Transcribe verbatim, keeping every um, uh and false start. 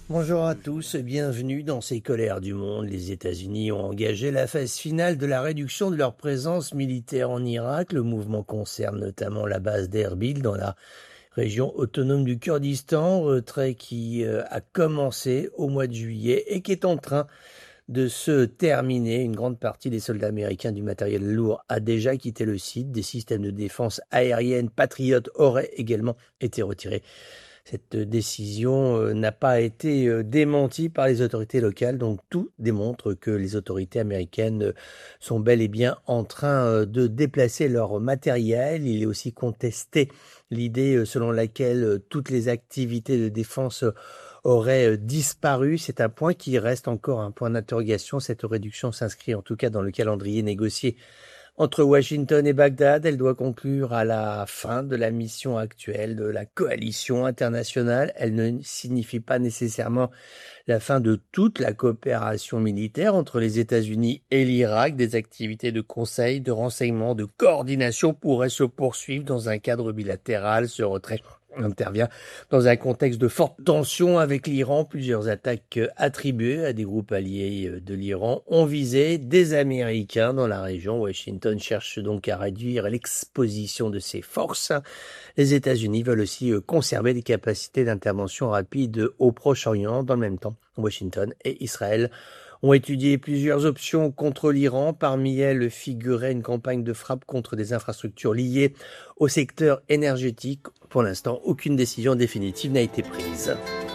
Bonjour à tous, bienvenue dans ces colères du monde. Les États-Unis ont engagé la phase finale de la réduction de leur présence militaire en Irak. Le mouvement concerne notamment la base d'Erbil dans la région autonome du Kurdistan, retrait qui euh, a commencé au mois de juillet et qui est en train de se terminer. Une grande partie des soldats américains du matériel lourd a déjà quitté le site. Des systèmes de défense aérienne Patriot auraient également été retirés. Cette décision euh, n'a pas été euh, démentie par les autorités locales, donc tout démontre que les autorités américaines euh, sont bel et bien en train euh, de déplacer leur matériel. Il est aussi contesté l'idée euh, selon laquelle euh, toutes les activités de défense euh, auraient euh, disparu. C'est un point qui reste encore un point d'interrogation. Cette réduction s'inscrit en tout cas dans le calendrier négocié entre Washington et Bagdad. Elle doit conclure à la fin de la mission actuelle de la coalition internationale. Elle ne signifie pas nécessairement la fin de toute la coopération militaire entre les États-Unis et l'Irak. Des activités de conseil, de renseignement, de coordination pourraient se poursuivre dans un cadre bilatéral. Ce retrait intervient dans un contexte de forte tension avec l'Iran. Plusieurs attaques attribuées à des groupes alliés de l'Iran ont visé des Américains dans la région. Washington cherche donc à réduire l'exposition de ses forces. Les États-Unis veulent aussi conserver des capacités d'intervention rapide au Proche-Orient. Dans le même temps, Washington et Israël ont étudié plusieurs options contre l'Iran. Parmi elles figurait une campagne de frappe contre des infrastructures liées au secteur énergétique. Pour l'instant, aucune décision définitive n'a été prise.